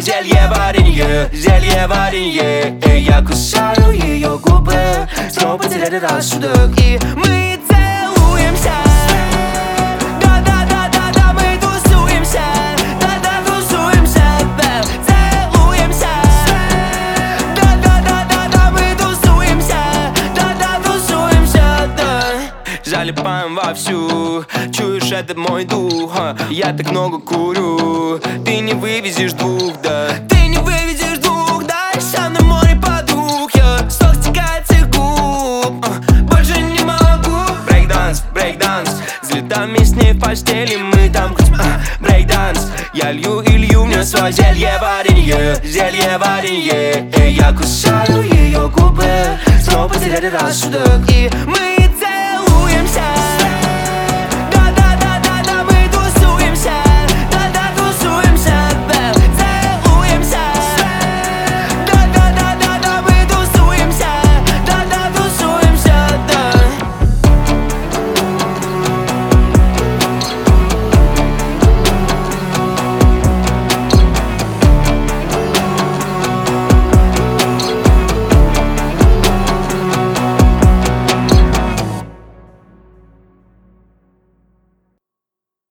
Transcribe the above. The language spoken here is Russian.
зелье варенье, зелье варенье. И я кусаю ее губы, снова потеряли рассудок. И мы целуемся. Да-да-да-да-да, мы тусуемся. Да-да, тусуемся, да, целуемся. Да-да-да-да-да, мы тусуемся. Да-да, тусуемся, да. Залипаем вовсю, чуешь, это мой дух. Я так много курю, ты не вывезешь двух, да. Ты не вывезешь двух, да. Со мной море подруг, я сок стекает с их губ. Больше не могу. Брейкданс, брейкданс, взлетаем с ней в постели, мы там хоть брейкданс. Я лью и лью мне свое зелье варенье, зелье варенье. И я кусаю ее губы, снова потеряли рассудок. И мы